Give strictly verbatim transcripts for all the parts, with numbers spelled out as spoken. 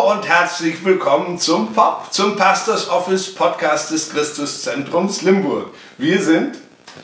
Hallo und herzlich willkommen zum P O P, zum Pastors Office Podcast des Christuszentrums Limburg. Wir sind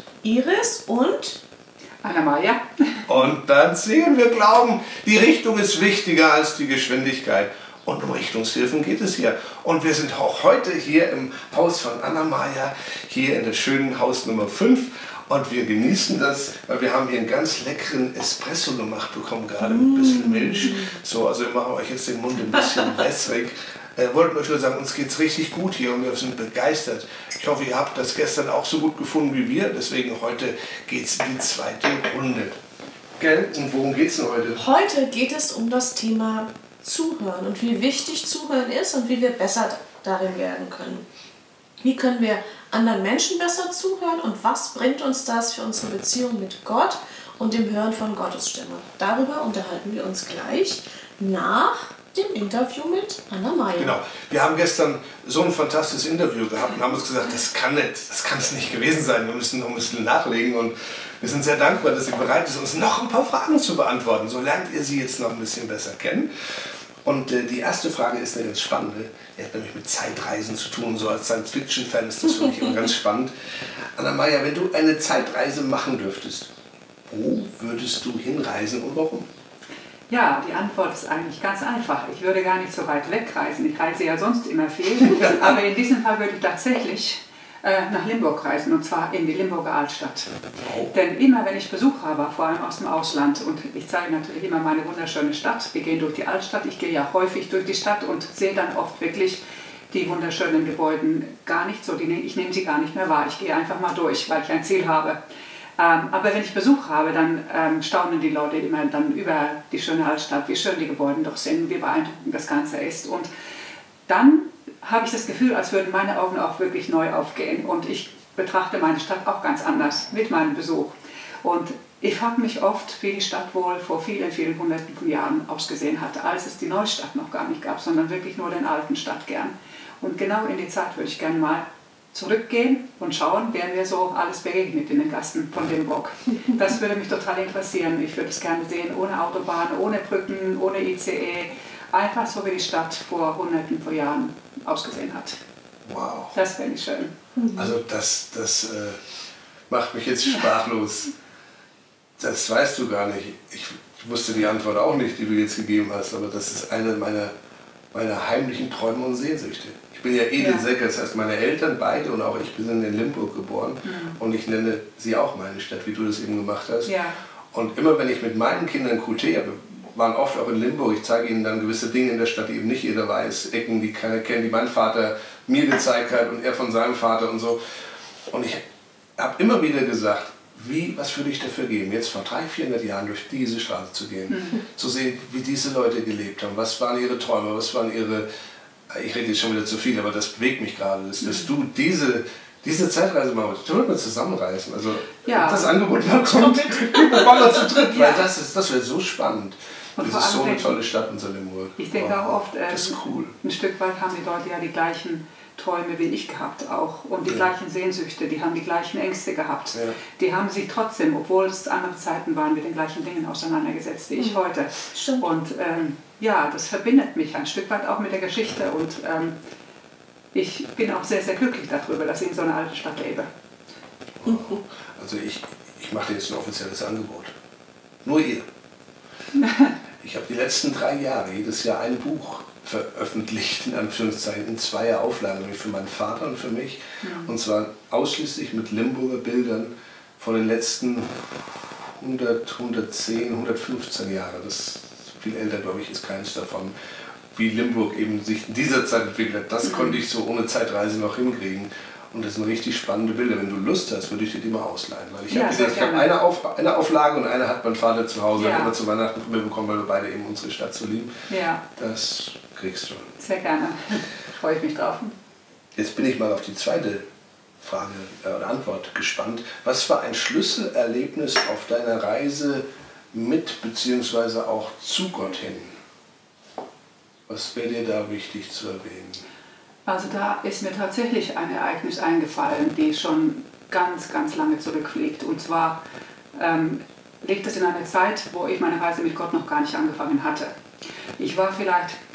Iris und Anna-Maja. Und dann sehen wir glauben, die Richtung ist wichtiger als die Geschwindigkeit. Und um Richtungshilfen geht es hier. Und wir sind auch heute hier im Haus von Anna-Maja, hier in der schönen Haus Nummer fünf. Und wir genießen das, weil wir haben hier einen ganz leckeren Espresso gemacht bekommen, gerade mit ein bisschen Milch. So, also wir machen euch jetzt den Mund ein bisschen wässrig. Wir wollten euch nur sagen, uns geht es richtig gut hier und wir sind begeistert. Ich hoffe, ihr habt das gestern auch so gut gefunden wie wir. Deswegen heute geht es in die zweite Runde. Gell? Und worum geht es denn heute? Heute geht es um das Thema Zuhören und wie wichtig Zuhören ist und wie wir besser darin werden können. Wie können wir anderen Menschen besser zuhören und was bringt uns das für unsere Beziehung mit Gott und dem Hören von Gottes Stimme? Darüber unterhalten wir uns gleich nach dem Interview mit Anna-Maja. Genau. Wir haben gestern so ein fantastisches Interview gehabt und haben uns gesagt, das kann nicht, das kann es nicht gewesen sein. Wir müssen noch ein bisschen nachlegen und wir sind sehr dankbar, dass sie bereit ist, uns noch ein paar Fragen zu beantworten. So lernt ihr sie jetzt noch ein bisschen besser kennen. Und äh, die erste Frage ist eine ganz spannende. Die hat nämlich mit Zeitreisen zu tun. So als Science-Fiction-Fan ist das für mich immer ganz spannend. Anna-Maja, wenn du eine Zeitreise machen dürftest, wo würdest du hinreisen und warum? Ja, die Antwort ist eigentlich ganz einfach. Ich würde gar nicht so weit wegreisen. Ich reise ja sonst immer viel. Aber in diesem Fall würde ich tatsächlich äh, nach Limburg reisen, und zwar in die Limburger Altstadt. Denn immer, wenn ich Besuch habe, vor allem aus dem Ausland, und ich zeige natürlich immer meine wunderschöne Stadt, wir gehen durch die Altstadt, ich gehe ja häufig durch die Stadt und sehe dann oft wirklich die wunderschönen Gebäude gar nicht so, die, ich nehme sie gar nicht mehr wahr. Ich gehe einfach mal durch, weil ich ein Ziel habe. Ähm, aber wenn ich Besuch habe, dann ähm, staunen die Leute immer dann über die schöne Altstadt, wie schön die Gebäude doch sind, wie beeindruckend das Ganze ist. Und dann habe ich das Gefühl, als würden meine Augen auch wirklich neu aufgehen. Und ich betrachte meine Stadt auch ganz anders mit meinem Besuch. Und ich frage mich oft, wie die Stadt wohl vor vielen, vielen Hunderten von Jahren ausgesehen hat, als es die Neustadt noch gar nicht gab, sondern wirklich nur den alten Stadtkern. Und genau in die Zeit würde ich gerne mal zurückgehen und schauen, wer mir so alles begegnet in den Gassen von Limburg. Das würde mich total interessieren. Ich würde es gerne sehen, ohne Autobahn, ohne Brücken, ohne I C E. Einfach so, wie die Stadt vor Hunderten von Jahren ausgesehen hat. Wow. Das fände ich schön. Also das, das äh, macht mich jetzt sprachlos. Das weißt du gar nicht. Ich wusste die Antwort auch nicht, die du jetzt gegeben hast, aber das ist eine meiner, meiner heimlichen Träume und Sehnsüchte. Ich bin ja Edelsäcker, das heißt meine Eltern beide und auch ich bin in Limburg geboren mhm. und ich nenne sie auch meine Stadt, wie du das eben gemacht hast. Ja. Und immer wenn ich mit meinen Kindern Q T habe, waren oft auch in Limburg, ich zeige ihnen dann gewisse Dinge in der Stadt, die eben nicht jeder weiß, Ecken, die keiner kennt, die mein Vater mir gezeigt hat und er von seinem Vater und so. Und ich habe immer wieder gesagt, wie, was würde ich dafür geben, jetzt vor dreihundert, vierhundert Jahren durch diese Straße zu gehen, mhm. zu sehen, wie diese Leute gelebt haben, was waren ihre Träume, was waren ihre, ich rede jetzt schon wieder zu viel, aber das bewegt mich gerade, dass, dass du diese, diese Zeitreise machst, da würden wir zusammenreißen. Also ja. das Angebot mal kommt, wir wollen zu dritt, ja. weil das, ist, das wäre so spannend. Und das ist so eine tolle Stadt, unser Limburg. Ich denke wow. auch oft, äh, das ist cool. ein Stück weit haben die Leute ja die gleichen Träume wie ich gehabt auch und die ja. gleichen Sehnsüchte, die haben die gleichen Ängste gehabt. Ja. Die haben sich trotzdem, obwohl es andere Zeiten waren, mit den gleichen Dingen auseinandergesetzt wie ich mhm. heute. Stimmt. Und ähm, ja, das verbindet mich ein Stück weit auch mit der Geschichte und ähm, ich bin auch sehr, sehr glücklich darüber, dass ich in so einer alten Stadt lebe. Wow. Also ich, ich mache dir jetzt ein offizielles Angebot. Nur ihr. Ich habe die letzten drei Jahre jedes Jahr ein Buch veröffentlicht, in Anführungszeichen, in zweier Auflagen, nämlich für meinen Vater und für mich. Mhm. Und zwar ausschließlich mit Limburger Bildern von den letzten hundert, hundertzehn, hundertfünfzehn Jahren. Das viel älter, glaube ich, ist keins davon. Wie Limburg eben sich in dieser Zeit entwickelt hat, das mhm. konnte ich so ohne Zeitreise noch hinkriegen. Und das sind richtig spannende Bilder. Wenn du Lust hast, würde ich dir die mal ausleihen. Weil ich ja, habe hab eine, Auf, eine Auflage und eine hat mein Vater zu Hause ja. immer zu Weihnachten von mir bekommen, weil wir beide eben unsere Stadt so lieben. Ja. Das kriegst du. Sehr gerne. Freue ich mich drauf. Jetzt bin ich mal auf die zweite Frage oder Antwort gespannt. Was war ein Schlüsselerlebnis auf deiner Reise mit bzw. auch zu Gott hin? Was wäre dir da wichtig zu erwähnen? Also da ist mir tatsächlich ein Ereignis eingefallen, die schon ganz, ganz lange zurückliegt. Und zwar ähm, liegt es in einer Zeit, wo ich meine Reise mit Gott noch gar nicht angefangen hatte. Ich war vielleicht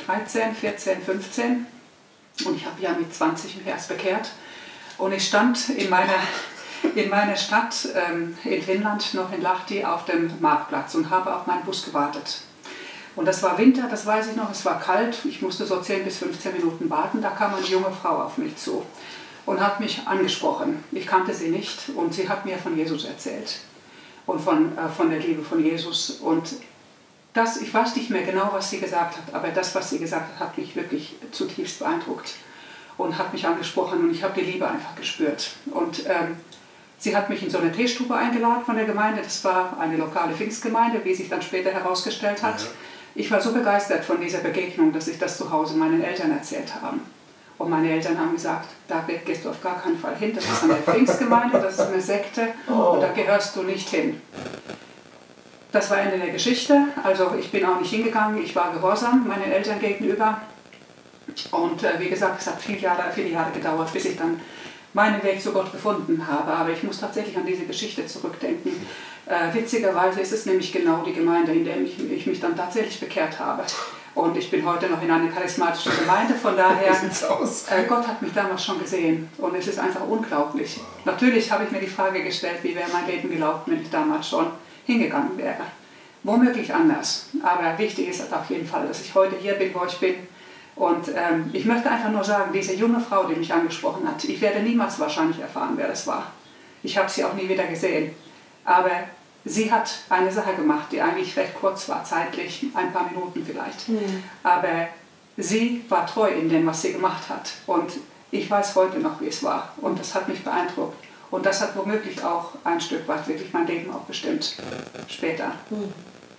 dreizehn, vierzehn, fünfzehn und ich habe ja mit zwanzig mich erst bekehrt. Und ich stand in meiner, in meiner Stadt ähm, in Finnland, noch in Lahti, auf dem Marktplatz und habe auf meinen Bus gewartet. Und das war Winter, das weiß ich noch, es war kalt, ich musste so zehn bis fünfzehn Minuten warten. Da kam eine junge Frau auf mich zu und hat mich angesprochen. Ich kannte sie nicht und sie hat mir von Jesus erzählt und von, äh, von der Liebe von Jesus. Und das, ich weiß nicht mehr genau, was sie gesagt hat, aber das, was sie gesagt hat, hat mich wirklich zutiefst beeindruckt und hat mich angesprochen und ich habe die Liebe einfach gespürt. Und ähm, sie hat mich in so eine Teestube eingeladen von der Gemeinde, das war eine lokale Pfingstgemeinde, wie sich dann später herausgestellt hat. Ja. Ich war so begeistert von dieser Begegnung, dass ich das zu Hause meinen Eltern erzählt habe. Und meine Eltern haben gesagt, da gehst du auf gar keinen Fall hin, das ist eine Pfingstgemeinde, das ist eine Sekte und da gehörst du nicht hin. Das war Ende der Geschichte, also ich bin auch nicht hingegangen, ich war gehorsam meinen Eltern gegenüber. Und äh, wie gesagt, es hat viele Jahre, viele Jahre gedauert, bis ich dann meinen Weg zu Gott gefunden habe. Aber ich muss tatsächlich an diese Geschichte zurückdenken. Äh, witzigerweise ist es nämlich genau die Gemeinde, in der ich, ich mich dann tatsächlich bekehrt habe. Und ich bin heute noch in einer charismatischen Gemeinde, von daher, äh, Gott hat mich damals schon gesehen. Und es ist einfach unglaublich. Natürlich habe ich mir die Frage gestellt, wie wäre mein Leben gelaufen, wenn ich damals schon hingegangen wäre. Womöglich anders. Aber wichtig ist auf jeden Fall, dass ich heute hier bin, wo ich bin. Und ähm, ich möchte einfach nur sagen, diese junge Frau, die mich angesprochen hat, ich werde niemals wahrscheinlich erfahren, wer das war. Ich habe sie auch nie wieder gesehen. Aber sie hat eine Sache gemacht, die eigentlich recht kurz war, zeitlich, ein paar Minuten vielleicht. Mhm. Aber sie war treu in dem, was sie gemacht hat. Und ich weiß heute noch, wie es war. Und das hat mich beeindruckt. Und das hat womöglich auch ein Stück weit wirklich mein Leben auch bestimmt. Später. Mhm.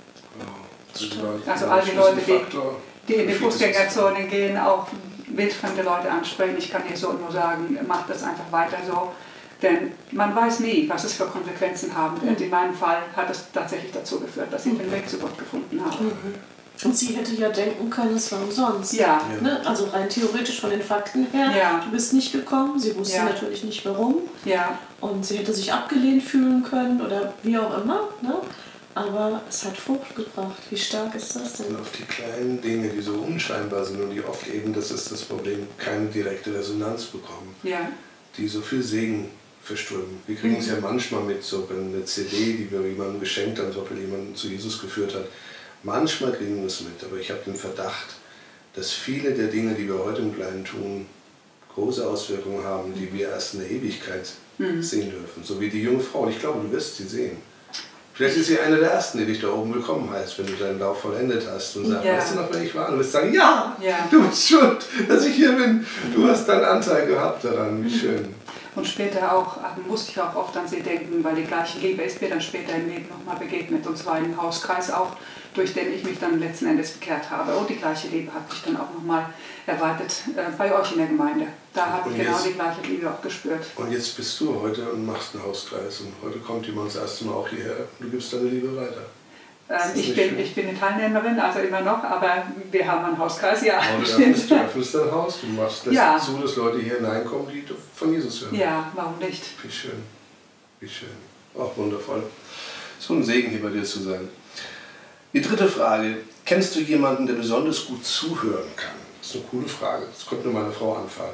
Also all die Leute, die... die in die Fußgängerzone gehen, auch wildfremde Leute ansprechen. Ich kann hier so nur sagen, macht das einfach weiter so. Denn man weiß nie, was es für Konsequenzen haben wird. In meinem Fall hat es tatsächlich dazu geführt, dass ich den Weg zu Gott gefunden habe. Und sie hätte ja denken können, es war umsonst. Ja. Ne? Also rein theoretisch von den Fakten her, ja. Du bist nicht gekommen, sie wusste ja. natürlich nicht warum. Ja. Und sie hätte sich abgelehnt fühlen können oder wie auch immer. Ne? Aber es hat Frucht gebracht. Wie stark ist das denn? Und auf die kleinen Dinge, die so unscheinbar sind und die oft eben, das ist das Problem, keine direkte Resonanz bekommen. Ja. Die so viel Segen verströmen. Wir kriegen mhm. es ja manchmal mit, so eine C D, die wir jemandem geschenkt haben, so jemanden zu Jesus geführt hat. Manchmal kriegen wir es mit, aber ich habe den Verdacht, dass viele der Dinge, die wir heute im Kleinen tun, große Auswirkungen haben, die wir erst in der Ewigkeit mhm. sehen dürfen. So wie die junge Frau. Und ich glaube, du wirst sie sehen. Vielleicht ist sie eine der Ersten, die dich da oben willkommen heißt, wenn du deinen Lauf vollendet hast und sagst, ja. weißt du noch, wer ich war? Und du wirst sagen, ja, ja, du bist schuld, dass ich hier bin. Du hast deinen Anteil gehabt daran, wie schön. Und später auch, musste ich auch oft an sie denken, weil die gleiche Liebe ist mir dann später im Leben nochmal begegnet. Und zwar im Hauskreis auch, durch den ich mich dann letzten Endes bekehrt habe. Und die gleiche Liebe hat mich dann auch nochmal erwartet äh, bei euch in der Gemeinde. Da habe ich genau jetzt, die gleiche Liebe auch gespürt. Und jetzt bist du heute und machst einen Hauskreis. Und heute kommt jemand das erste Mal auch hierher und du gibst deine Liebe weiter. Ähm, ich, bin, ich bin eine Teilnehmerin, also immer noch, aber wir haben einen Hauskreis, ja. Aber du öffnest, du öffnest dein Haus, du machst das ja. zu, dass Leute hier hineinkommen, die von Jesus hören. Ja, warum nicht? Wie schön, wie schön. Auch wundervoll. So ein Segen hier bei dir zu sein. Die dritte Frage, kennst du jemanden, der besonders gut zuhören kann? Das ist eine coole Frage, das konnte nur meine Frau anfallen.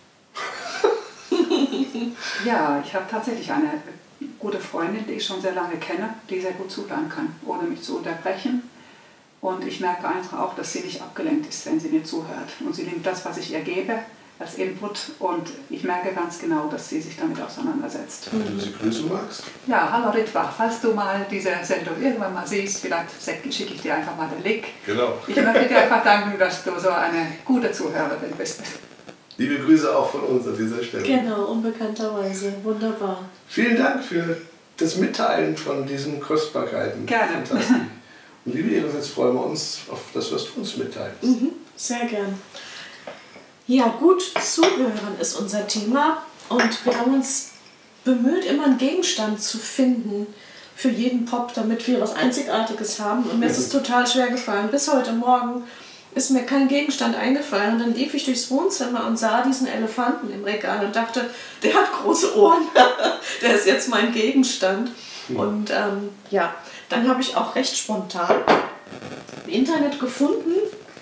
Ja, ich habe tatsächlich eine gute Freundin, die ich schon sehr lange kenne, die sehr gut zuhören kann, ohne mich zu unterbrechen. Und ich merke einfach auch, dass sie nicht abgelenkt ist, wenn sie mir zuhört. Und sie nimmt das, was ich ihr gebe, als Input und ich merke ganz genau, dass sie sich damit auseinandersetzt. Wenn du sie grüßen magst? Ja, hallo Ritva, falls du mal diese Sendung irgendwann mal siehst, vielleicht schicke ich dir einfach mal den Link. Genau. Ich möchte dir einfach danken, dass du so eine gute Zuhörerin bist. Liebe Grüße auch von uns an dieser Stelle. Genau, unbekannterweise. Wunderbar. Vielen Dank für das Mitteilen von diesen Kostbarkeiten. Gerne. Fantastisch. Und liebe Iris, jetzt freuen wir uns auf das, was du uns mitteilst. Mhm, sehr gern. Ja, gut zuhören ist unser Thema und wir haben uns bemüht, immer einen Gegenstand zu finden für jeden Pop, damit wir was Einzigartiges haben. Und mir ist es total schwer gefallen. Bis heute Morgen ist mir kein Gegenstand eingefallen. Und dann lief ich durchs Wohnzimmer und sah diesen Elefanten im Regal und dachte, der hat große Ohren, der ist jetzt mein Gegenstand. Und ähm, ja, dann habe ich auch recht spontan im Internet gefunden,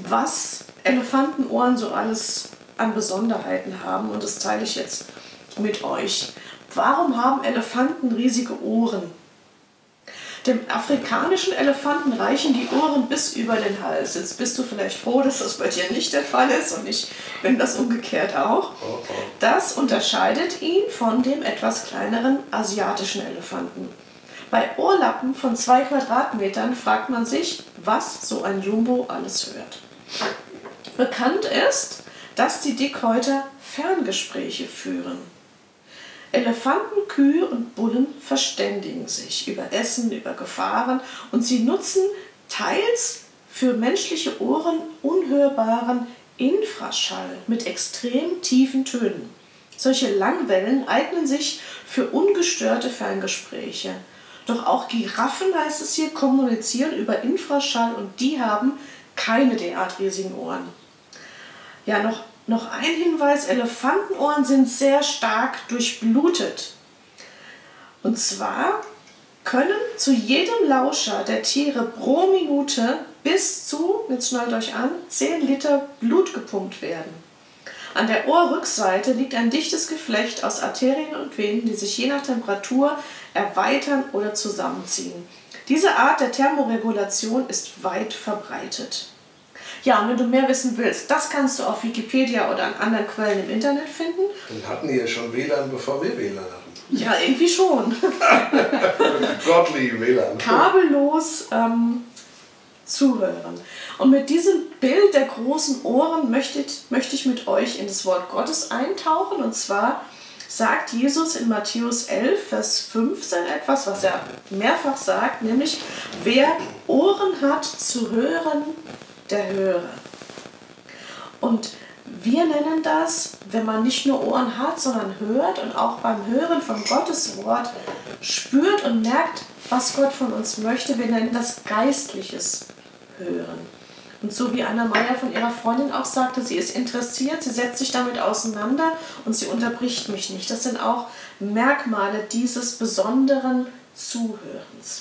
was Elefantenohren so alles an Besonderheiten haben. Und das teile ich jetzt mit euch. Warum haben Elefanten riesige Ohren? Dem afrikanischen Elefanten reichen die Ohren bis über den Hals. Jetzt bist du vielleicht froh, dass das bei dir nicht der Fall ist und ich bin das umgekehrt auch. Das unterscheidet ihn von dem etwas kleineren asiatischen Elefanten. Bei Ohrlappen von zwei Quadratmetern fragt man sich, was so ein Jumbo alles hört. Bekannt ist, dass die Dickhäuter Ferngespräche führen. Elefanten, Kühe und Bullen verständigen sich über Essen, über Gefahren und sie nutzen teils für menschliche Ohren unhörbaren Infraschall mit extrem tiefen Tönen. Solche Langwellen eignen sich für ungestörte Ferngespräche. Doch auch Giraffen, heißt es hier, kommunizieren über Infraschall und die haben keine derart riesigen Ohren. Ja, noch Noch ein Hinweis, Elefantenohren sind sehr stark durchblutet. Und zwar können zu jedem Lauscher der Tiere pro Minute bis zu, jetzt schnallt euch an, zehn Liter Blut gepumpt werden. An der Ohrrückseite liegt ein dichtes Geflecht aus Arterien und Venen, die sich je nach Temperatur erweitern oder zusammenziehen. Diese Art der Thermoregulation ist weit verbreitet. Ja, und wenn du mehr wissen willst, das kannst du auf Wikipedia oder an anderen Quellen im Internet finden. Wir hatten hier schon W L A N, bevor wir W L A N hatten. Ja, irgendwie schon. Godly W L A N. Kabellos ähm, zuhören. Und mit diesem Bild der großen Ohren möchte, möchte ich mit euch in das Wort Gottes eintauchen. Und zwar sagt Jesus in Matthäus elf, Vers fünfzehn etwas, was er mehrfach sagt, nämlich, wer Ohren hat zu hören, der höre. Und wir nennen das, wenn man nicht nur Ohren hat, sondern hört und auch beim Hören von Gottes Wort spürt und merkt, was Gott von uns möchte. Wir nennen das geistliches Hören. Und so wie Anna Meier von ihrer Freundin auch sagte, sie ist interessiert, sie setzt sich damit auseinander und sie unterbricht mich nicht. Das sind auch Merkmale dieses besonderen Zuhörens.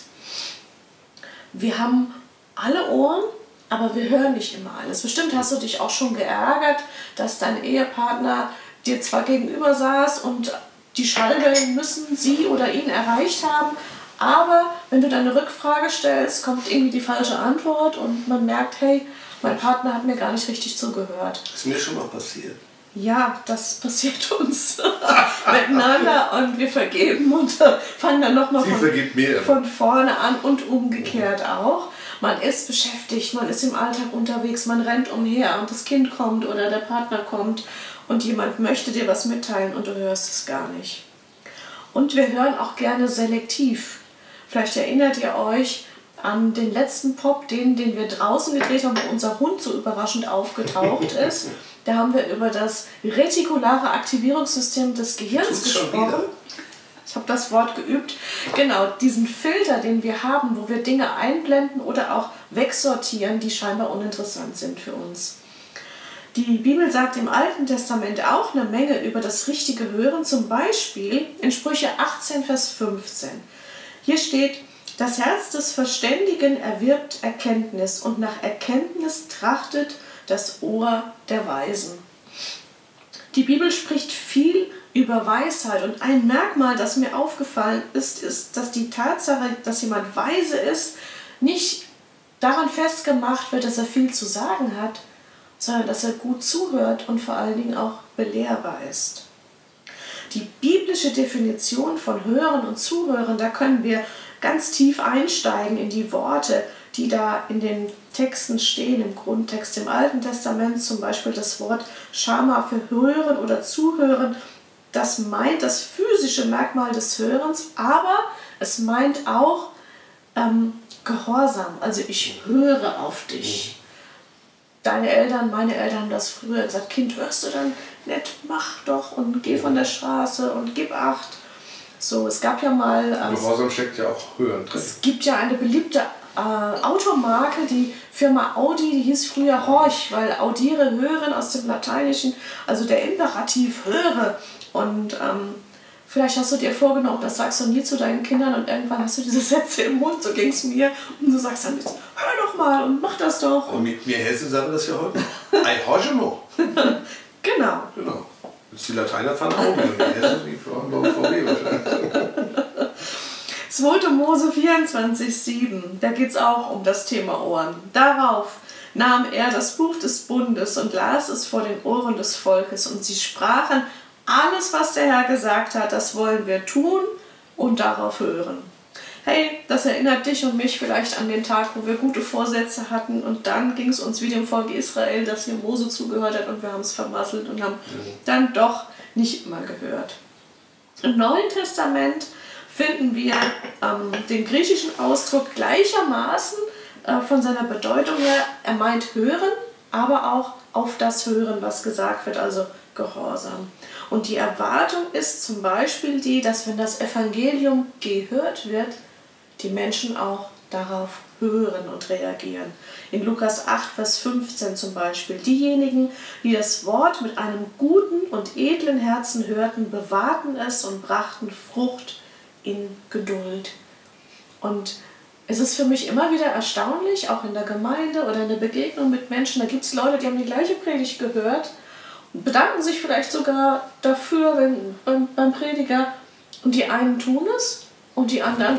Wir haben alle Ohren, aber wir hören nicht immer alles. Bestimmt hast du dich auch schon geärgert, dass dein Ehepartner dir zwar gegenüber saß und die Schallwellen müssen sie oder ihn erreicht haben, aber wenn du deine Rückfrage stellst, kommt irgendwie die falsche Antwort und man merkt, hey, mein Partner hat mir gar nicht richtig zugehört. Das ist mir schon mal passiert. Ja, das passiert uns miteinander und wir vergeben und fangen dann nochmal von, von vorne an und umgekehrt auch. Man ist beschäftigt, man ist im Alltag unterwegs, man rennt umher und das Kind kommt oder der Partner kommt und jemand möchte dir was mitteilen und du hörst es gar nicht. Und wir hören auch gerne selektiv. Vielleicht erinnert ihr euch an den letzten Pop, den, den wir draußen gedreht haben, wo unser Hund so überraschend aufgetaucht ist. Da haben wir über das retikulare Aktivierungssystem des Gehirns gesprochen. Ich habe das Wort geübt. Genau, diesen Filter, den wir haben, wo wir Dinge einblenden oder auch wegsortieren, die scheinbar uninteressant sind für uns. Die Bibel sagt im Alten Testament auch eine Menge über das richtige Hören, zum Beispiel in Sprüche achtzehn, Vers fünfzehn. Hier steht, das Herz des Verständigen erwirbt Erkenntnis und nach Erkenntnis trachtet das Ohr der Weisen. Die Bibel spricht viel über Weisheit und ein Merkmal, das mir aufgefallen ist, ist, dass die Tatsache, dass jemand weise ist, nicht daran festgemacht wird, dass er viel zu sagen hat, sondern dass er gut zuhört und vor allen Dingen auch belehrbar ist. Die biblische Definition von Hören und Zuhören, da können wir ganz tief einsteigen in die Worte, die da in den Texten stehen, im Grundtext im Alten Testament, zum Beispiel das Wort Schama für Hören oder Zuhören. Das meint das physische Merkmal des Hörens, aber es meint auch ähm, Gehorsam. Also ich höre auf dich. Deine Eltern, meine Eltern haben das früher gesagt, Kind, hörst du dann nicht, mach doch und geh von der Straße und gib Acht. So, es gab ja mal... Ähm, Gehorsam steckt ja auch Hören drin. Es gibt ja eine beliebte äh, Automarke, die Firma Audi, die hieß früher Horch, weil audiere, hören aus dem Lateinischen, also der Imperativ höre. Und ähm, Vielleicht hast du dir vorgenommen, das sagst du nie zu deinen Kindern und irgendwann hast du diese Sätze im Mund, so ging es mir. Und du sagst dann, hör doch mal und mach das doch. Und wir Hessen sagen das ja heute. Ein Horchemo. Genau. Genau. Das die Lateiner fanden auch nicht. Die Hessen, die fahren bei V W wahrscheinlich. zweiter Mose vierundzwanzig, sieben, da geht es auch um das Thema Ohren. Darauf nahm er das Buch des Bundes und las es vor den Ohren des Volkes und sie sprachen, alles, was der Herr gesagt hat, das wollen wir tun und darauf hören. Hey, das erinnert dich und mich vielleicht an den Tag, wo wir gute Vorsätze hatten und dann ging es uns wie dem Volk Israel, das hier Mose zugehört hat und wir haben es vermasselt und haben dann doch nicht immer gehört. Im Neuen Testament finden wir ähm, den griechischen Ausdruck gleichermaßen äh, von seiner Bedeutung her. Er meint hören, aber auch auf das Hören, was gesagt wird, also Gehorsam. Und die Erwartung ist zum Beispiel die, dass wenn das Evangelium gehört wird, die Menschen auch darauf hören und reagieren. In Lukas acht, Vers fünfzehn zum Beispiel. Diejenigen, die das Wort mit einem guten und edlen Herzen hörten, bewahrten es und brachten Frucht in Geduld. Und es ist für mich immer wieder erstaunlich, auch in der Gemeinde oder in der Begegnung mit Menschen, da gibt es Leute, die haben die gleiche Predigt gehört und bedanken sich vielleicht sogar dafür wenn, beim, beim Prediger und die einen tun es und die anderen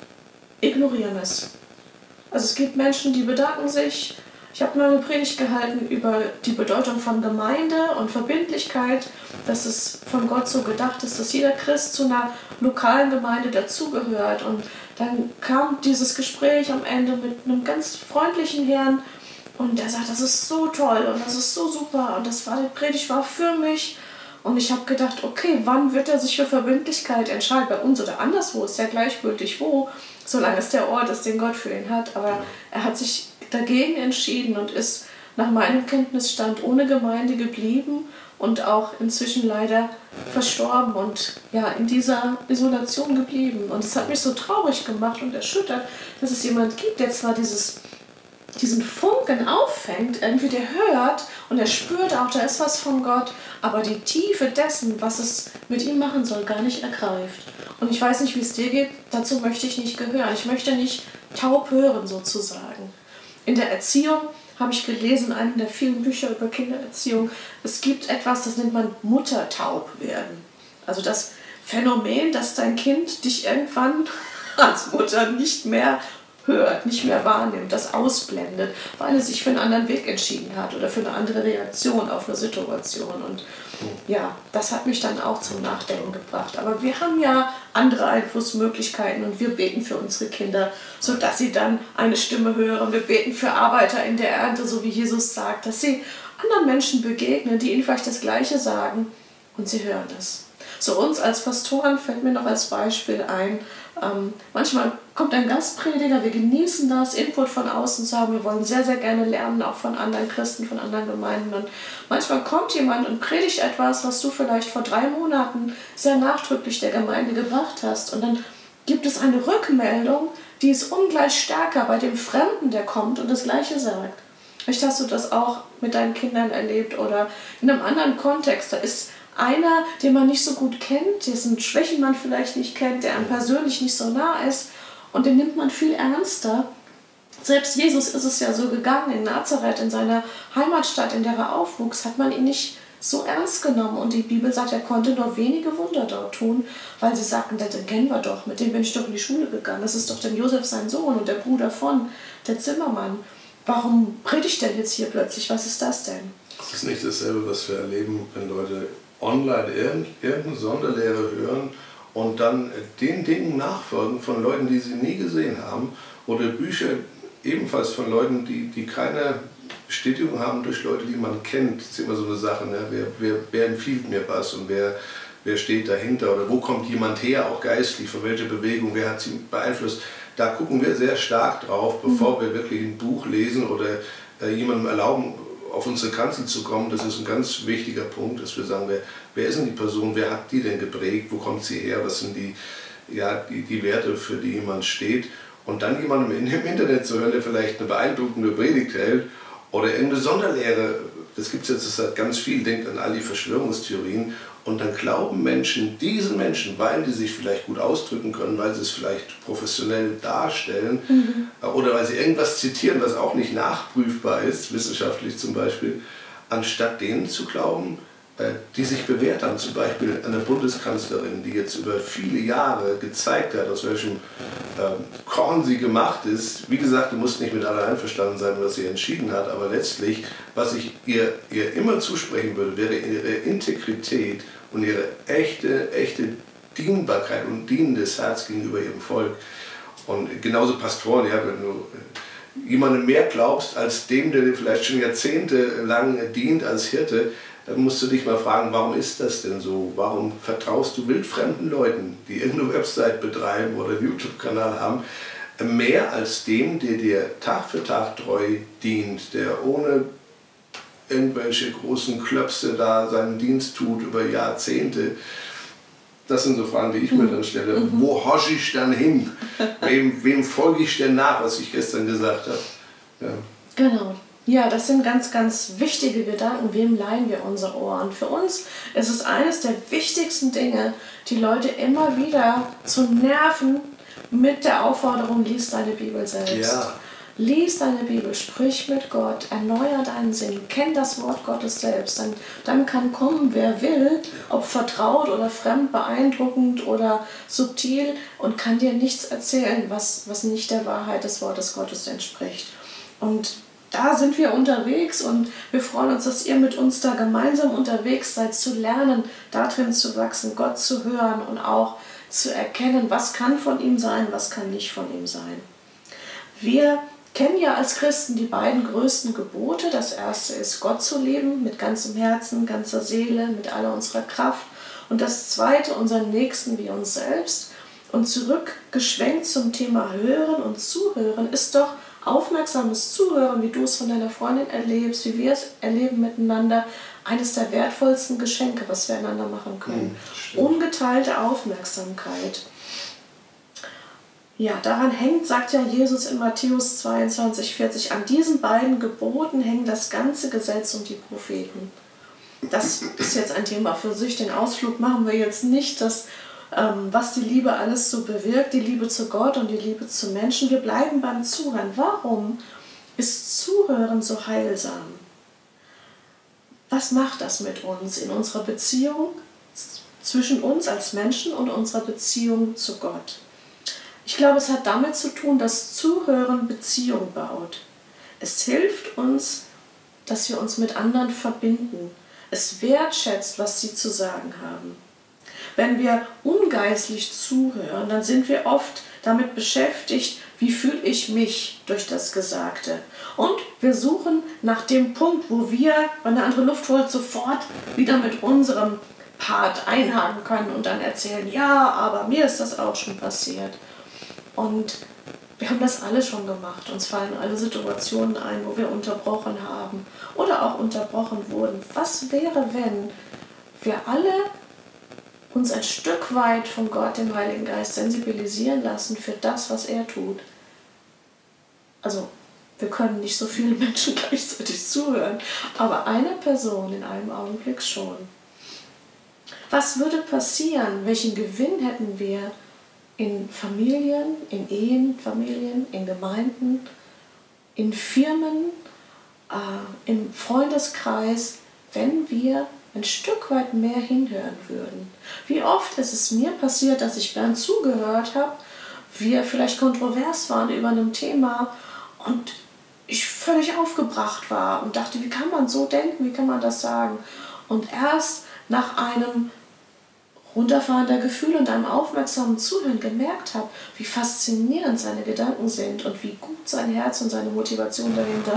ignorieren es. Also es gibt Menschen, die bedanken sich. Ich habe mal eine Predigt gehalten über die Bedeutung von Gemeinde und Verbindlichkeit, dass es von Gott so gedacht ist, dass jeder Christ zu einer lokalen Gemeinde dazugehört. Und dann kam dieses Gespräch am Ende mit einem ganz freundlichen Herrn und der sagt, das ist so toll und das ist so super und das war, die Predigt war für mich. Und ich habe gedacht, okay, wann wird er sich für Verbindlichkeit entscheiden? Bei uns oder anderswo, ist ja gleichgültig wo, solange es der Ort ist, den Gott für ihn hat. Aber er hat sich dagegen entschieden und ist nach meinem Kenntnisstand ohne Gemeinde geblieben und auch inzwischen leider verstorben und ja, in dieser Isolation geblieben. Und es hat mich so traurig gemacht und erschüttert, dass es jemand gibt, der zwar dieses, diesen Funken auffängt, irgendwie der hört und er spürt auch, da ist was von Gott, aber die Tiefe dessen, was es mit ihm machen soll, gar nicht ergreift. Und ich weiß nicht, wie es dir geht, dazu möchte ich nicht gehören. Ich möchte nicht taub hören sozusagen. In der Erziehung habe ich gelesen, in einem der vielen Bücher über Kindererziehung, es gibt etwas, das nennt man Muttertaub werden. Also das Phänomen, dass dein Kind dich irgendwann als Mutter nicht mehr hört, nicht mehr wahrnimmt, das ausblendet, weil es sich für einen anderen Weg entschieden hat oder für eine andere Reaktion auf eine Situation. Und ja, das hat mich dann auch zum Nachdenken gebracht. Aber wir haben ja andere Einflussmöglichkeiten und wir beten für unsere Kinder, sodass sie dann eine Stimme hören. Wir beten für Arbeiter in der Ernte, so wie Jesus sagt, dass sie anderen Menschen begegnen, die ihnen vielleicht das Gleiche sagen und sie hören es. So uns als Pastoren fällt mir noch als Beispiel ein, ähm, manchmal kommt ein Gastprediger, wir genießen das, Input von außen zu haben, wir wollen sehr, sehr gerne lernen, auch von anderen Christen, von anderen Gemeinden. Und manchmal kommt jemand und predigt etwas, was du vielleicht vor drei Monaten sehr nachdrücklich der Gemeinde gebracht hast. Und dann gibt es eine Rückmeldung, die ist ungleich stärker bei dem Fremden, der kommt und das Gleiche sagt. Vielleicht hast du das auch mit deinen Kindern erlebt oder in einem anderen Kontext. Da ist einer, den man nicht so gut kennt, dessen Schwächen man vielleicht nicht kennt, der einem persönlich nicht so nah ist und den nimmt man viel ernster. Selbst Jesus ist es ja so gegangen, in Nazareth, in seiner Heimatstadt, in der er aufwuchs, hat man ihn nicht so ernst genommen und die Bibel sagt, er konnte nur wenige Wunder dort tun, weil sie sagten, den kennen wir doch, mit dem bin ich doch in die Schule gegangen, das ist doch der Josef sein Sohn und der Bruder von, der Zimmermann. Warum predigt er jetzt hier plötzlich, was ist das denn? Das ist nicht dasselbe, was wir erleben, wenn Leute online irgendeine Sonderlehre hören und dann den Dingen nachfolgen von Leuten, die sie nie gesehen haben oder Bücher ebenfalls von Leuten, die, die keine Bestätigung haben durch Leute, die man kennt. Das ist immer so eine Sache, ne? wer, wer, wer empfiehlt mir was und wer, wer steht dahinter oder wo kommt jemand her, auch geistlich, von welcher Bewegung, wer hat sie beeinflusst. Da gucken wir sehr stark drauf, bevor mhm. wir wirklich ein Buch lesen oder äh, jemandem erlauben, auf unsere Kanzel zu kommen. Das ist ein ganz wichtiger Punkt, dass wir sagen, wer, wer ist denn die Person, wer hat die denn geprägt, wo kommt sie her, was sind die, ja, die, die Werte, für die jemand steht. Und dann jemandem in, im Internet zu hören, der vielleicht eine beeindruckende Predigt hält oder irgendeine Sonderlehre, das gibt es jetzt das hat ganz viel, denkt an all die Verschwörungstheorien Und dann glauben Menschen, diese Menschen, weil die sich vielleicht gut ausdrücken können, weil sie es vielleicht professionell darstellen mhm. oder weil sie irgendwas zitieren, was auch nicht nachprüfbar ist, wissenschaftlich zum Beispiel, anstatt denen zu glauben, die sich bewährt haben, zum Beispiel eine Bundeskanzlerin, die jetzt über viele Jahre gezeigt hat, aus welchem ähm, Korn sie gemacht ist. Wie gesagt, du musst nicht mit allem einverstanden sein, was sie entschieden hat, aber letztlich, was ich ihr, ihr immer zusprechen würde, wäre ihre Integrität und ihre echte, echte Dienbarkeit und dienendes Herz gegenüber ihrem Volk. Und genauso Pastoren, ja, wenn du jemandem mehr glaubst als dem, der dir vielleicht schon jahrzehntelang dient als Hirte, dann musst du dich mal fragen, warum ist das denn so? Warum vertraust du wildfremden Leuten, die irgendeine Website betreiben oder einen YouTube-Kanal haben, mehr als dem, der dir Tag für Tag treu dient, der ohne irgendwelche großen Klöpse da seinen Dienst tut über Jahrzehnte? Das sind so Fragen, die ich mir dann stelle. Mhm. Wo hosche ich dann hin? Wem, wem folge ich denn nach, was ich gestern gesagt habe? Ja. Genau. Ja, das sind ganz, ganz wichtige Gedanken. Wem leihen wir unser Ohr? Und für uns ist es eines der wichtigsten Dinge, die Leute immer wieder zu nerven mit der Aufforderung, lies deine Bibel selbst. Ja. Lies deine Bibel, sprich mit Gott, erneuer deinen Sinn, kenn das Wort Gottes selbst. Dann, dann kann kommen, wer will, ob vertraut oder fremd, beeindruckend oder subtil und kann dir nichts erzählen, was, was nicht der Wahrheit des Wortes Gottes entspricht. Und da sind wir unterwegs und wir freuen uns, dass ihr mit uns da gemeinsam unterwegs seid, zu lernen, darin zu wachsen, Gott zu hören und auch zu erkennen, was kann von ihm sein, was kann nicht von ihm sein. Wir kennen ja als Christen die beiden größten Gebote. Das erste ist, Gott zu lieben, mit ganzem Herzen, ganzer Seele, mit aller unserer Kraft. Und das zweite, unseren Nächsten wie uns selbst. Und zurückgeschwenkt zum Thema Hören und Zuhören ist doch aufmerksames Zuhören, wie du es von deiner Freundin erlebst, wie wir es erleben miteinander, eines der wertvollsten Geschenke, was wir einander machen können. Mhm, ungeteilte Aufmerksamkeit. Ja, daran hängt, sagt ja Jesus in Matthäus zweiundzwanzig, vierzig, an diesen beiden Geboten hängen das ganze Gesetz und die Propheten. Das ist jetzt ein Thema für sich, den Ausflug machen wir jetzt nicht, das was die Liebe alles so bewirkt, die Liebe zu Gott und die Liebe zu Menschen. Wir bleiben beim Zuhören. Warum ist Zuhören so heilsam? Was macht das mit uns in unserer Beziehung zwischen uns als Menschen und unserer Beziehung zu Gott? Ich glaube, es hat damit zu tun, dass Zuhören Beziehung baut. Es hilft uns, dass wir uns mit anderen verbinden. Es wertschätzt, was sie zu sagen haben. Wenn wir ungeistlich zuhören, dann sind wir oft damit beschäftigt, wie fühle ich mich durch das Gesagte. Und wir suchen nach dem Punkt, wo wir, wenn eine andere Luft holt, sofort wieder mit unserem Part einhaken können und dann erzählen, ja, aber mir ist das auch schon passiert. Und wir haben das alle schon gemacht. Uns fallen alle Situationen ein, wo wir unterbrochen haben oder auch unterbrochen wurden. Was wäre, wenn wir alle uns ein Stück weit von Gott, dem Heiligen Geist, sensibilisieren lassen für das, was er tut? Also, wir können nicht so viele Menschen gleichzeitig zuhören, aber eine Person in einem Augenblick schon. Was würde passieren? Welchen Gewinn hätten wir in Familien, in Ehen, Familien, in Gemeinden, in Firmen, äh, im Freundeskreis, wenn wir ein Stück weit mehr hinhören würden? Wie oft ist es mir passiert, dass ich Bernd zugehört habe, wir vielleicht kontrovers waren über einem Thema und ich völlig aufgebracht war und dachte, wie kann man so denken, wie kann man das sagen? Und erst nach einem Runterfahren der Gefühle und einem aufmerksamen Zuhören gemerkt habe, wie faszinierend seine Gedanken sind und wie gut sein Herz und seine Motivation dahinter.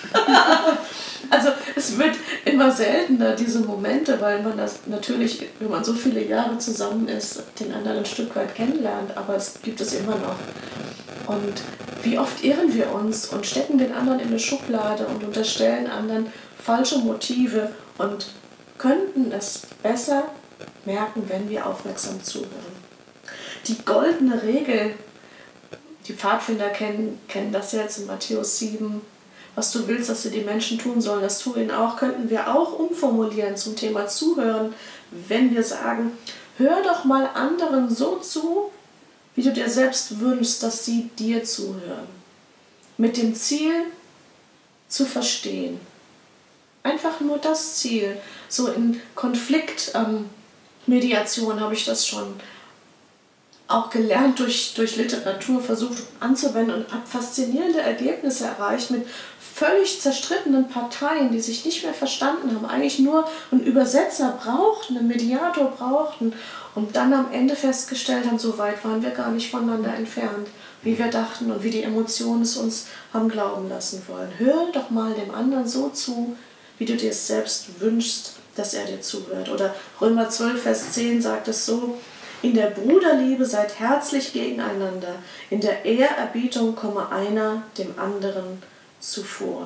Also es wird immer seltener, diese Momente, weil man das natürlich, wenn man so viele Jahre zusammen ist, den anderen ein Stück weit kennenlernt, aber es gibt es immer noch. Und wie oft irren wir uns und stecken den anderen in eine Schublade und unterstellen anderen falsche Motive und könnten es besser merken, wenn wir aufmerksam zuhören. Die goldene Regel, die Pfadfinder kennen, kennen das jetzt in Matthäus sieben, was du willst, dass sie die Menschen tun sollen, das tu ihnen auch, könnten wir auch umformulieren zum Thema Zuhören, wenn wir sagen, hör doch mal anderen so zu, wie du dir selbst wünschst, dass sie dir zuhören. Mit dem Ziel, zu verstehen. Einfach nur das Ziel. So in Konfliktmediation ähm, habe ich das schon auch gelernt, durch, durch Literatur versucht anzuwenden und habe faszinierende Ergebnisse erreicht mit völlig zerstrittenen Parteien, die sich nicht mehr verstanden haben, eigentlich nur einen Übersetzer brauchten, einen Mediator brauchten und dann am Ende festgestellt haben, so weit waren wir gar nicht voneinander entfernt, wie wir dachten und wie die Emotionen es uns haben glauben lassen wollen. Hör doch mal dem anderen so zu, wie du dir es selbst wünschst, dass er dir zuhört. Oder Römer zwölf, Vers zehn sagt es so, in der Bruderliebe seid herzlich gegeneinander, in der Ehrerbietung komme einer dem anderen zuvor.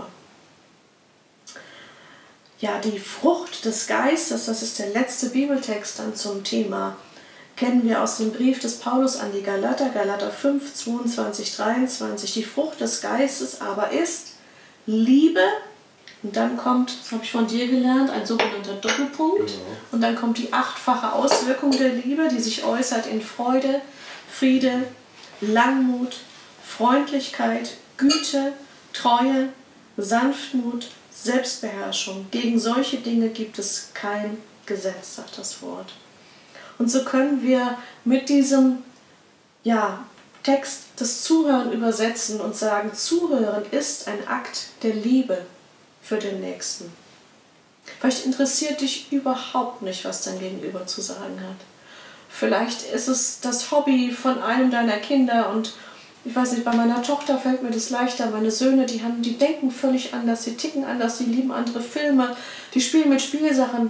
Ja, die Frucht des Geistes, das ist der letzte Bibeltext dann zum Thema, kennen wir aus dem Brief des Paulus an die Galater, Galater fünf, zweiundzwanzig, dreiundzwanzig. Die Frucht des Geistes aber ist Liebe, und dann kommt, das habe ich von dir gelernt, ein sogenannter Doppelpunkt. Genau. Und dann kommt die achtfache Auswirkung der Liebe, die sich äußert in Freude, Friede, Langmut, Freundlichkeit, Güte, Treue, Sanftmut, Selbstbeherrschung. Gegen solche Dinge gibt es kein Gesetz, sagt das Wort. Und so können wir mit diesem ja, Text das Zuhören übersetzen und sagen, Zuhören ist ein Akt der Liebe für den Nächsten. Vielleicht interessiert dich überhaupt nicht, was dein Gegenüber zu sagen hat. Vielleicht ist es das Hobby von einem deiner Kinder und ich weiß nicht, bei meiner Tochter fällt mir das leichter. Meine Söhne, die, haben, die denken völlig anders, die ticken anders, die lieben andere Filme, die spielen mit Spielsachen.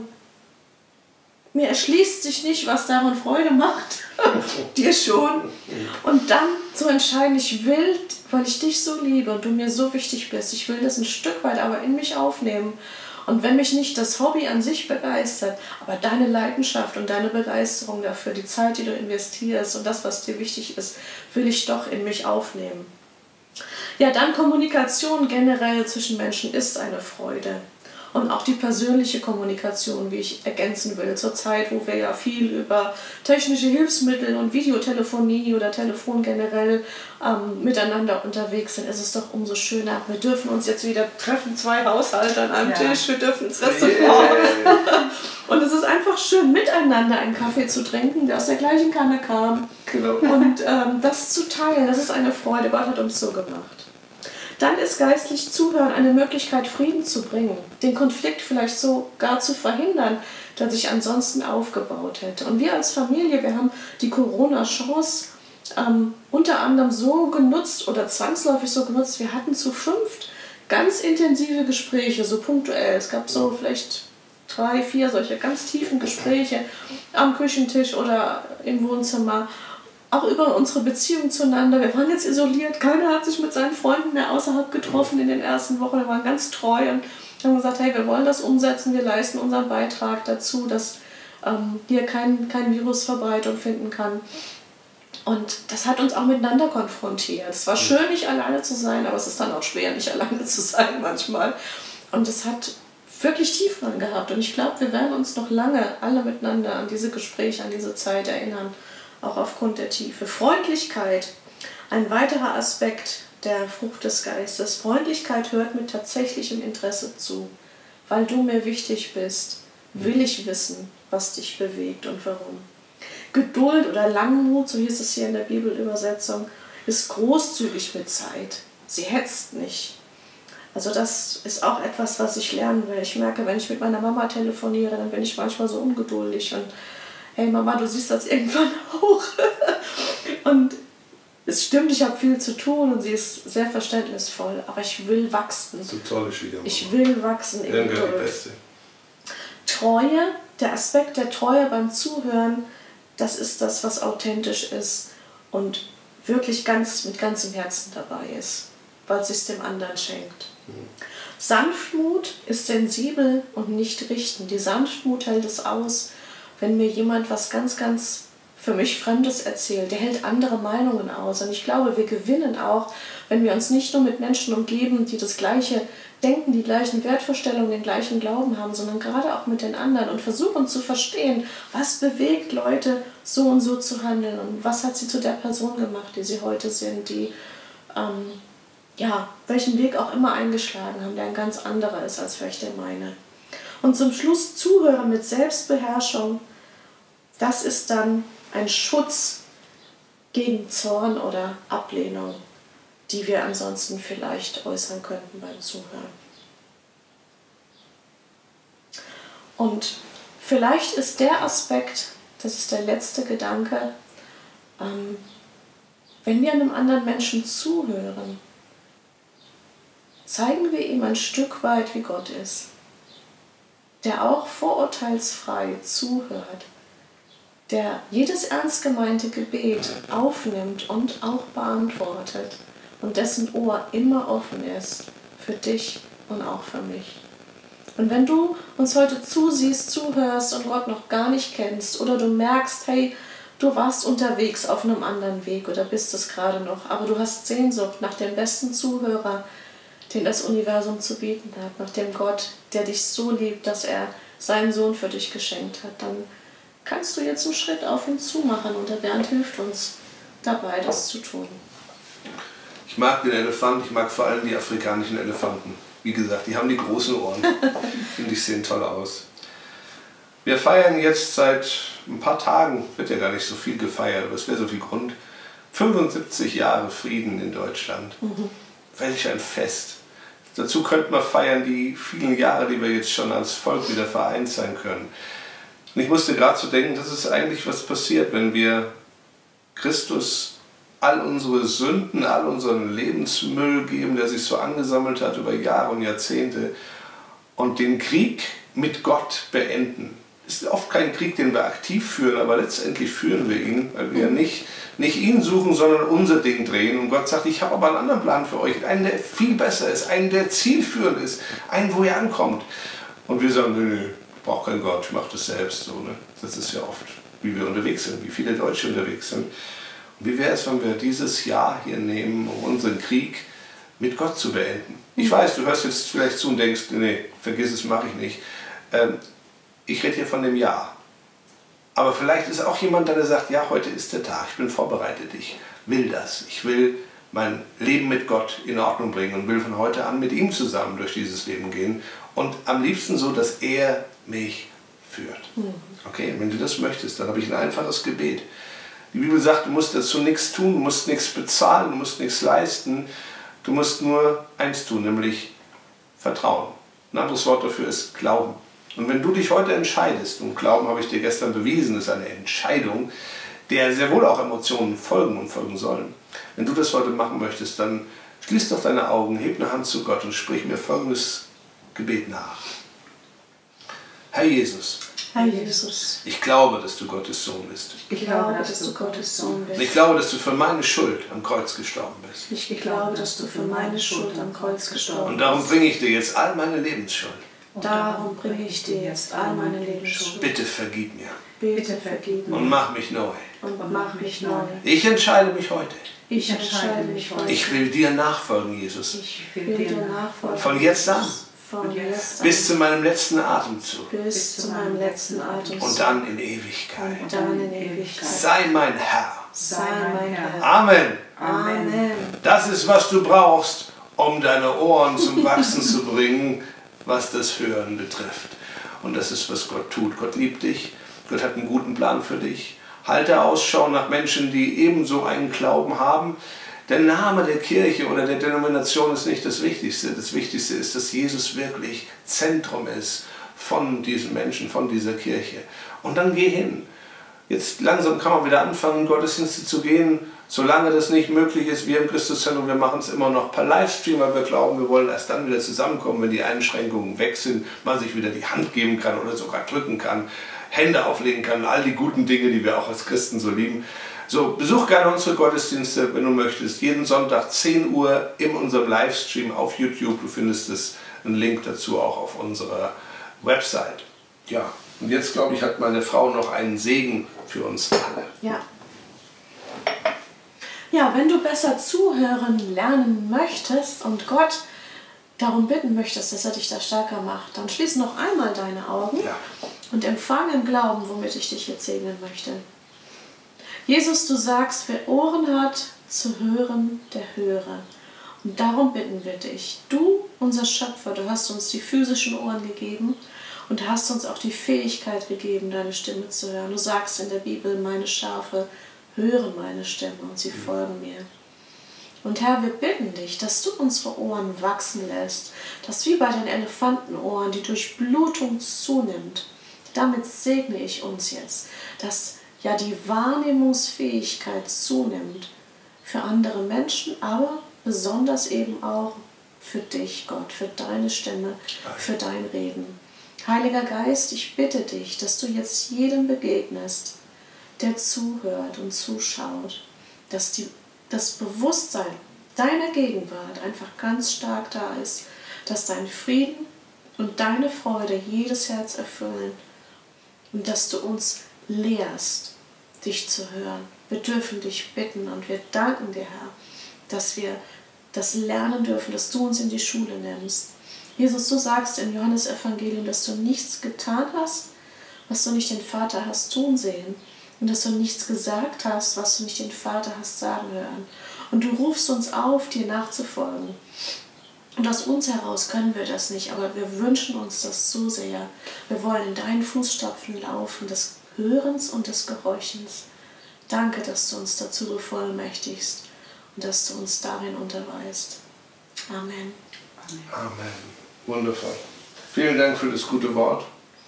Mir erschließt sich nicht, was daran Freude macht. Dir schon. Und dann zu entscheiden, ich will, weil ich dich so liebe und du mir so wichtig bist, ich will das ein Stück weit aber in mich aufnehmen. Und wenn mich nicht das Hobby an sich begeistert, aber deine Leidenschaft und deine Begeisterung dafür, die Zeit, die du investierst und das, was dir wichtig ist, will ich doch in mich aufnehmen. Ja, dann Kommunikation generell zwischen Menschen ist eine Freude. Und auch die persönliche Kommunikation, wie ich ergänzen will, zur Zeit, wo wir ja viel über technische Hilfsmittel und Videotelefonie oder Telefon generell ähm, miteinander unterwegs sind, ist es doch umso schöner. Wir dürfen uns jetzt wieder treffen, zwei Haushalte an einem ja. Tisch, wir dürfen ins Restaurant. Yeah. Und es ist einfach schön, miteinander einen Kaffee zu trinken, der aus der gleichen Kanne kam. Genau. Und ähm, das zu teilen, das ist eine Freude. Gott hat uns so gemacht. Dann ist geistlich Zuhören eine Möglichkeit, Frieden zu bringen, den Konflikt vielleicht sogar zu verhindern, der sich ansonsten aufgebaut hätte. Und wir als Familie, wir haben die Corona-Chance ähm, unter anderem so genutzt oder zwangsläufig so genutzt, wir hatten zu fünft ganz intensive Gespräche, so punktuell. Es gab so vielleicht drei, vier solche ganz tiefen Gespräche am Küchentisch oder im Wohnzimmer. Auch über unsere Beziehung zueinander. Wir waren jetzt isoliert, keiner hat sich mit seinen Freunden mehr außerhalb getroffen in den ersten Wochen. Wir waren ganz treu und haben gesagt, hey, wir wollen das umsetzen, wir leisten unseren Beitrag dazu, dass ähm, hier kein, kein Virus Verbreitung finden kann. Und das hat uns auch miteinander konfrontiert. Es war schön, nicht alleine zu sein, aber es ist dann auch schwer, nicht alleine zu sein manchmal. Und es hat wirklich Tiefgang gehabt. Und ich glaube, wir werden uns noch lange alle miteinander an diese Gespräche, an diese Zeit erinnern. Auch aufgrund der Tiefe. Freundlichkeit, ein weiterer Aspekt der Frucht des Geistes. Freundlichkeit hört mit tatsächlichem Interesse zu. Weil du mir wichtig bist, will ich wissen, was dich bewegt und warum. Geduld oder Langmut, so hieß es hier in der Bibelübersetzung, ist großzügig mit Zeit. Sie hetzt nicht. Also das ist auch etwas, was ich lernen will. Ich merke, wenn ich mit meiner Mama telefoniere, dann bin ich manchmal so ungeduldig und hey Mama, du siehst das irgendwann auch. Und es stimmt, ich habe viel zu tun und sie ist sehr verständnisvoll, aber ich will wachsen. So tolle Schwiegermama. Ich will wachsen in Geduld. Die Beste. Treue, der Aspekt der Treue beim Zuhören, das ist das, was authentisch ist und wirklich ganz mit ganzem Herzen dabei ist, weil es sich dem anderen schenkt. Mhm. Sanftmut ist sensibel und nicht richten. Die Sanftmut hält es aus, wenn mir jemand was ganz, ganz für mich Fremdes erzählt, der hält andere Meinungen aus. Und ich glaube, wir gewinnen auch, wenn wir uns nicht nur mit Menschen umgeben, die das gleiche denken, die gleichen Wertvorstellungen, den gleichen Glauben haben, sondern gerade auch mit den anderen und versuchen zu verstehen, was bewegt Leute, so und so zu handeln und was hat sie zu der Person gemacht, die sie heute sind, die ähm, ja, welchen Weg auch immer eingeschlagen haben, der ein ganz anderer ist als vielleicht der meine. Und zum Schluss zuhören mit Selbstbeherrschung, das ist dann ein Schutz gegen Zorn oder Ablehnung, die wir ansonsten vielleicht äußern könnten beim Zuhören. Und vielleicht ist der Aspekt, das ist der letzte Gedanke, ähm, wenn wir einem anderen Menschen zuhören, zeigen wir ihm ein Stück weit, wie Gott ist, der auch vorurteilsfrei zuhört, der jedes ernst gemeinte Gebet aufnimmt und auch beantwortet und dessen Ohr immer offen ist für dich und auch für mich. Und wenn du uns heute zusiehst, zuhörst und Gott noch gar nicht kennst oder du merkst, hey, du warst unterwegs auf einem anderen Weg oder bist es gerade noch, aber du hast Sehnsucht nach dem besten Zuhörer, den das Universum zu bieten hat, nach dem Gott, der dich so liebt, dass er seinen Sohn für dich geschenkt hat, dann kannst du jetzt einen Schritt auf ihn zumachen und der Bernd hilft uns dabei, das zu tun. Ich mag den Elefant, ich mag vor allem die afrikanischen Elefanten. Wie gesagt, die haben die großen Ohren. Finde ich, sehen toll aus. Wir feiern jetzt seit ein paar Tagen, wird ja gar nicht so viel gefeiert, aber es wäre so viel Grund, fünfundsiebzig Jahre Frieden in Deutschland. Mhm. Welch ein Fest. Dazu könnte man feiern die vielen Jahre, die wir jetzt schon als Volk wieder vereint sein können. Und ich musste gerade so denken, das ist eigentlich was passiert, wenn wir Christus all unsere Sünden, all unseren Lebensmüll geben, der sich so angesammelt hat über Jahre und Jahrzehnte und den Krieg mit Gott beenden. Es ist oft kein Krieg, den wir aktiv führen, aber letztendlich führen wir ihn, weil wir nicht, nicht ihn suchen, sondern unser Ding drehen. Und Gott sagt, ich habe aber einen anderen Plan für euch, einen, der viel besser ist, einen, der zielführend ist, einen, wo ihr ankommt. Und wir sagen, nö, nö, ich brauche keinen Gott, ich mache das selbst. So, ne? Das ist ja oft, wie wir unterwegs sind, wie viele Deutsche unterwegs sind. Und wie wäre es, wenn wir dieses Jahr hier nehmen, um unseren Krieg mit Gott zu beenden? Ich weiß, du hörst jetzt vielleicht zu und denkst, nee, vergiss es, mache ich nicht. Ähm, Ich rede hier von dem Jahr. Aber vielleicht ist auch jemand, der sagt, ja, heute ist der Tag, ich bin vorbereitet, ich will das. Ich will mein Leben mit Gott in Ordnung bringen und will von heute an mit ihm zusammen durch dieses Leben gehen. Und am liebsten so, dass er mich führt. Okay, wenn du das möchtest, dann habe ich ein einfaches Gebet. Die Bibel sagt, du musst dazu nichts tun, du musst nichts bezahlen, du musst nichts leisten. Du musst nur eins tun, nämlich Vertrauen. Ein anderes Wort dafür ist Glauben. Und wenn du dich heute entscheidest, und Glauben habe ich dir gestern bewiesen, ist eine Entscheidung, der sehr wohl auch Emotionen folgen und folgen sollen. Wenn du das heute machen möchtest, dann schließ doch deine Augen, heb eine Hand zu Gott und sprich mir folgendes Gebet nach. Herr Jesus, Herr Jesus, ich glaube, dass du Gottes Sohn bist. ich glaube, dass du Gottes Sohn Und bist. ich glaube, dass du für meine Schuld am Kreuz gestorben bist. Ich glaube, dass du für meine Schuld am Kreuz gestorben bist. Und darum bringe ich dir jetzt all meine Lebensschuld. Darum bringe ich dir jetzt all meine Lebensschuld. Bitte vergib mir Bitte vergib mir und mach mich neu. und mach mich neu. Ich entscheide mich heute. Ich entscheide mich heute. Ich will dir nachfolgen, Jesus. Ich will dir nachfolgen. Von jetzt an Von jetzt an bis zu meinem letzten Atemzug bis zu meinem letzten Atemzug. und dann in Ewigkeit. Und dann in Ewigkeit. Sei mein Herr. Sei mein Herr. Amen. Amen. Das ist, was du brauchst, um deine Ohren zum Wachsen zu bringen, was das Hören betrifft. Und das ist, was Gott tut. Gott liebt dich. Gott hat einen guten Plan für dich. Halte Ausschau nach Menschen, die ebenso einen Glauben haben. Der Name der Kirche oder der Denomination ist nicht das Wichtigste. Das Wichtigste ist, dass Jesus wirklich Zentrum ist von diesen Menschen, von dieser Kirche. Und dann geh hin. Jetzt langsam kann man wieder anfangen, in Gottesdienste zu gehen. Solange das nicht möglich ist, wir im Christuszentrum, wir machen es immer noch per Livestream, weil wir glauben, wir wollen erst dann wieder zusammenkommen, wenn die Einschränkungen weg sind, man sich wieder die Hand geben kann oder sogar drücken kann, Hände auflegen kann, all die guten Dinge, die wir auch als Christen so lieben. So, besuch gerne unsere Gottesdienste, wenn du möchtest. Jeden Sonntag zehn Uhr in unserem Livestream auf YouTube. Du findest es, einen Link dazu auch auf unserer Website. Ja, Und jetzt, glaube ich, hat meine Frau noch einen Segen für uns alle. Ja. Ja, wenn du besser zuhören lernen möchtest und Gott darum bitten möchtest, dass er dich da stärker macht, dann schließ noch einmal deine Augen Ja. und empfange im Glauben, womit ich dich jetzt segnen möchte. Jesus, du sagst, wer Ohren hat zu hören, der höre. Und darum bitten wir dich, du, unser Schöpfer, du hast uns die physischen Ohren gegeben und hast uns auch die Fähigkeit gegeben, deine Stimme zu hören. Du sagst in der Bibel, meine Schafe hören meine Stimme und sie folgen mir. Und Herr, wir bitten dich, dass du unsere Ohren wachsen lässt, dass wie bei den Elefantenohren die Durchblutung zunimmt. Damit segne ich uns jetzt, dass ja die Wahrnehmungsfähigkeit zunimmt für andere Menschen, aber besonders eben auch für dich, Gott, für deine Stimme, für dein Reden. Heiliger Geist, ich bitte dich, dass du jetzt jedem begegnest, der zuhört und zuschaut, dass die, das Bewusstsein deiner Gegenwart einfach ganz stark da ist, dass dein Frieden und deine Freude jedes Herz erfüllen und dass du uns lehrst, dich zu hören. Wir dürfen dich bitten und wir danken dir, Herr, dass wir das lernen dürfen, dass du uns in die Schule nimmst. Jesus, du sagst im Johannesevangelium, dass du nichts getan hast, was du nicht den Vater hast tun sehen. Und dass du nichts gesagt hast, was du nicht den Vater hast sagen hören. Und du rufst uns auf, dir nachzufolgen. Und aus uns heraus können wir das nicht, aber wir wünschen uns das so sehr. Wir wollen in deinen Fußstapfen laufen, des Hörens und des Gehorchens. Danke, dass du uns dazu bevollmächtigst und dass du uns darin unterweist. Amen. Amen. Wundervoll. Vielen Dank für das gute Wort.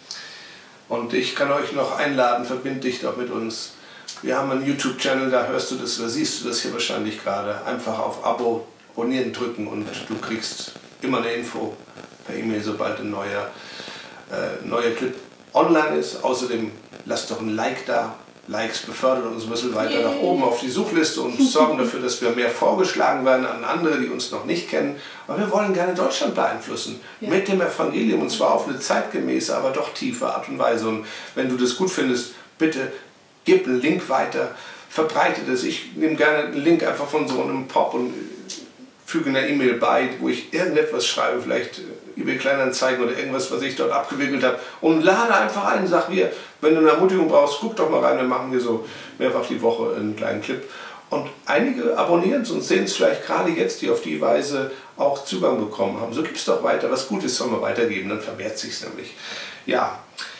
Und ich kann euch noch einladen, verbind dich doch mit uns. Wir haben einen YouTube-Channel, da hörst du das oder siehst du das hier wahrscheinlich gerade. Einfach auf Abo, Abonnieren drücken und du kriegst immer eine Info per E-Mail, sobald ein neuer, äh, neuer Clip online ist. Außerdem lasst doch ein Like da. Likes befördern uns ein bisschen weiter nach oben auf die Suchliste und sorgen dafür, dass wir mehr vorgeschlagen werden an andere, die uns noch nicht kennen. Aber wir wollen gerne Deutschland beeinflussen ja. mit dem Evangelium und zwar auf eine zeitgemäße, aber doch tiefe Art und Weise. Und wenn du das gut findest, bitte gib einen Link weiter, verbreite das. Ich nehme gerne einen Link einfach von so einem Pop und füge eine E-Mail bei, wo ich irgendetwas schreibe, vielleicht eBay Kleinanzeigen oder irgendwas, was ich dort abgewickelt habe und lade einfach ein, sag mir, wenn du eine Ermutigung brauchst, guck doch mal rein, wir machen hier so mehrfach die Woche einen kleinen Clip. Und einige abonnieren es und sehen es vielleicht gerade jetzt, die auf die Weise auch Zugang bekommen haben. So gibt es doch weiter, was Gutes soll man weitergeben, dann vermehrt sich es nämlich. Ja.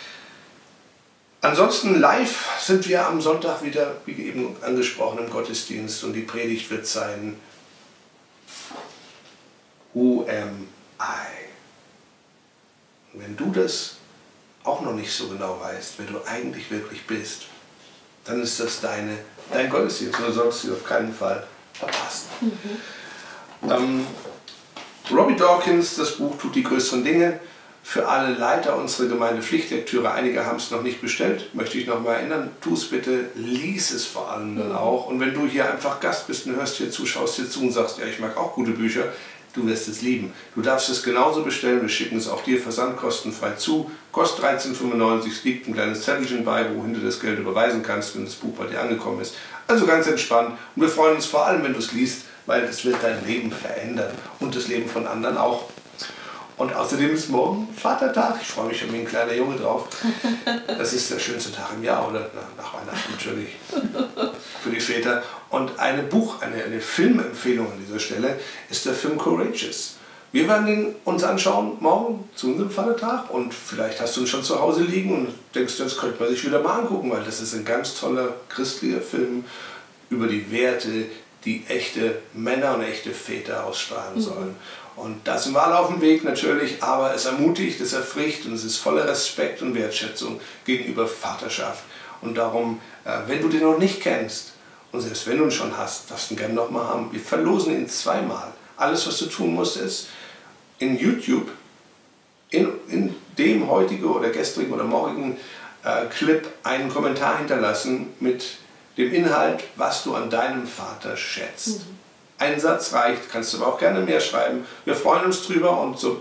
Ansonsten live sind wir am Sonntag wieder, wie eben angesprochen, im Gottesdienst und die Predigt wird sein Who am I? Und wenn du das auch noch nicht so genau weißt, wer du eigentlich wirklich bist, dann ist das deine, dein Gottesdienst. Du solltest sie auf keinen Fall verpassen. Mhm. Ähm, Robbie Dawkins, das Buch Tut die größeren Dinge, für alle Leiter unserer Gemeinde Pflichtlektüre. Einige haben es noch nicht bestellt, möchte ich noch mal erinnern. Tu es bitte, lies es vor allem dann auch. Und wenn du hier einfach Gast bist und hörst hier zu, schaust hier zu und sagst, ja, ich mag auch gute Bücher, du wirst es lieben. Du darfst es genauso bestellen, wir schicken es auch dir versandkostenfrei zu. Kostet dreizehn fünfundneunzig, es liegt ein kleines Zettelchen bei, wohin du das Geld überweisen kannst, wenn das Buch bei dir angekommen ist. Also ganz entspannt. Und wir freuen uns vor allem, wenn du es liest, weil es wird dein Leben verändern und das Leben von anderen auch. Und außerdem ist morgen Vatertag. Ich freue mich schon wie ein kleiner Junge drauf. Das ist der schönste Tag im Jahr, oder? Nach Weihnachten natürlich. Für die Väter. Und eine Buch, eine, eine Filmempfehlung an dieser Stelle ist der Film Courageous. Wir werden ihn uns anschauen morgen zu unserem Vatertag. Und vielleicht hast du ihn schon zu Hause liegen und denkst, das könnte man sich wieder mal angucken, weil das ist ein ganz toller christlicher Film über die Werte, die echte Männer und echte Väter ausstrahlen mhm. sollen. Und da sind wir alle auf dem Weg natürlich, aber es ermutigt, es erfrischt und es ist voller Respekt und Wertschätzung gegenüber Vaterschaft. Und darum, wenn du den noch nicht kennst, und selbst wenn du ihn schon hast, darfst du ihn gerne nochmal haben. Wir verlosen ihn zweimal. Alles, was du tun musst, ist in YouTube, in, in dem heutigen oder gestrigen oder morgigen äh, Clip einen Kommentar hinterlassen mit dem Inhalt, was du an deinem Vater schätzt. Mhm. Ein Satz reicht, kannst du aber auch gerne mehr schreiben. Wir freuen uns drüber und so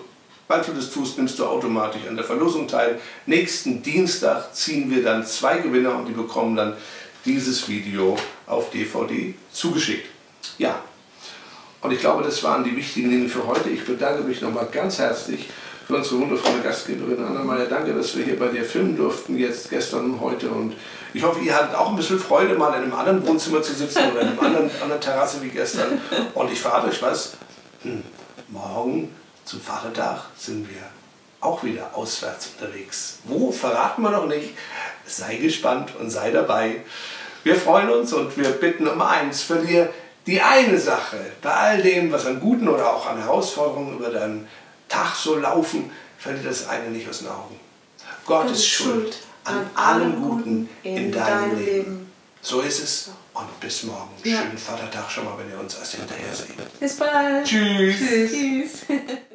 Weil du das tust, nimmst du automatisch an der Verlosung teil. Nächsten Dienstag ziehen wir dann zwei Gewinner und die bekommen dann dieses Video auf D V D zugeschickt. Ja, und ich glaube, das waren die wichtigen Dinge für heute. Ich bedanke mich nochmal ganz herzlich für unsere wundervolle Gastgeberin Anna Meyer. Danke, dass wir hier bei dir filmen durften, jetzt, gestern und heute. Und ich hoffe, ihr hattet auch ein bisschen Freude, mal in einem anderen Wohnzimmer zu sitzen oder in einer anderen, anderen Terrasse wie gestern. Und ich verrate euch was, hm, morgen zum Vatertag sind wir auch wieder auswärts unterwegs. Wo, verraten wir noch nicht. Sei gespannt und sei dabei. Wir freuen uns und wir bitten um eins. Verlier die eine Sache bei all dem, was an Guten oder auch an Herausforderungen über deinen Tag so laufen, verlier das eine nicht aus den Augen. Gott ist schuld an allem Guten in deinem Leben. So ist es. Und bis morgen. Ja. Schönen Vatertag schon mal, wenn ihr uns erst hinterher seht. Bis bald. Tschüss. Tschüss. Tschüss.